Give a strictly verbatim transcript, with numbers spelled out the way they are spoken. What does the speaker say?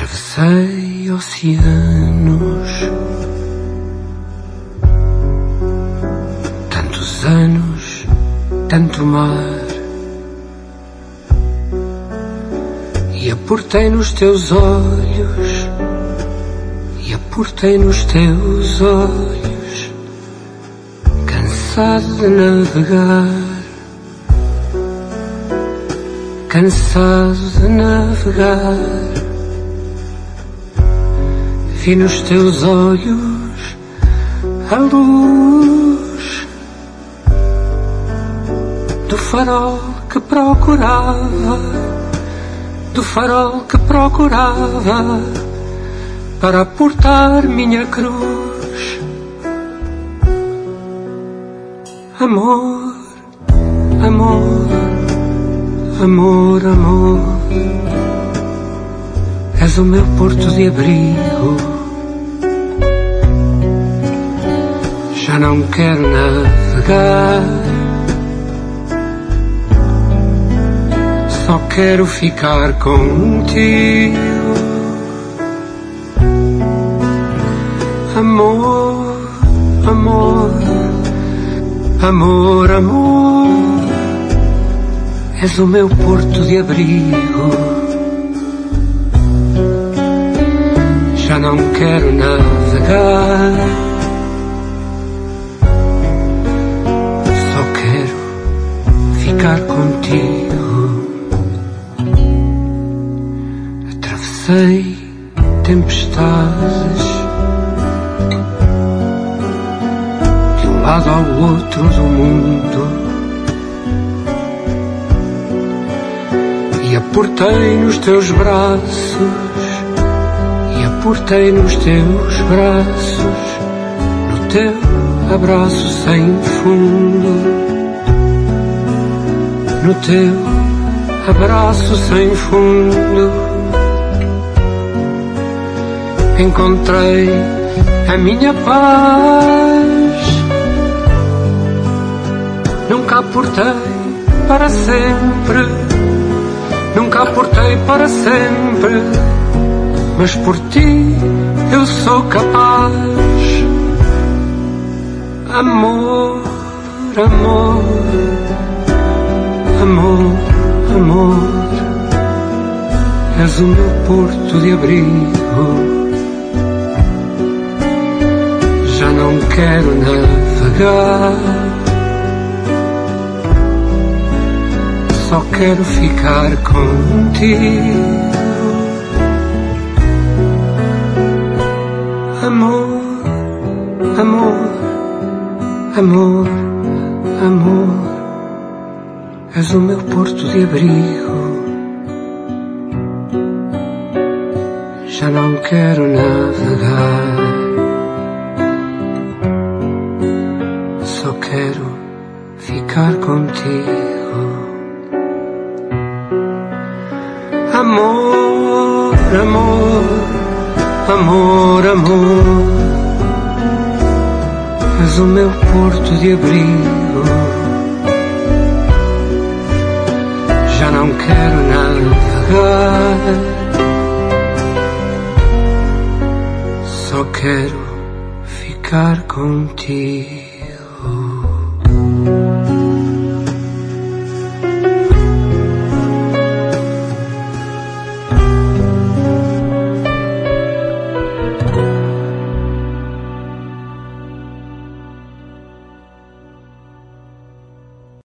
Atravessei oceanos, tantos anos, tanto mar, e aportei nos teus olhos, e aportei nos teus olhos, cansado de navegar, cansado de navegar. Vi nos teus olhos a luz do farol que procurava, do farol que procurava para aportar minha cruz. Amor, amor, amor, amor, és o meu porto de abrigo. Já não quero navegar, só quero ficar contigo. Amor, amor, amor, amor, és o meu porto de abrigo. Já não quero navegar, só quero ficar contigo. Atravessei tempestades de um lado ao outro do mundo, e aportei nos teus braços, e aportei nos teus braços, no teu abraço sem fundo, no teu abraço sem fundo. Encontrei a minha paz, nunca aportei para sempre, nunca aportei para sempre, mas por ti eu sou capaz. Amor, amor, amor, amor, és o meu porto de abrigo. Já não quero navegar, só quero ficar contigo. Amor, amor, amor, amor, és o meu porto de abrigo. Já não quero navegar, só quero ficar contigo. Amor, amor, amor, amor, és o meu porto de abrigo. Já não quero navegar, só quero ficar contigo.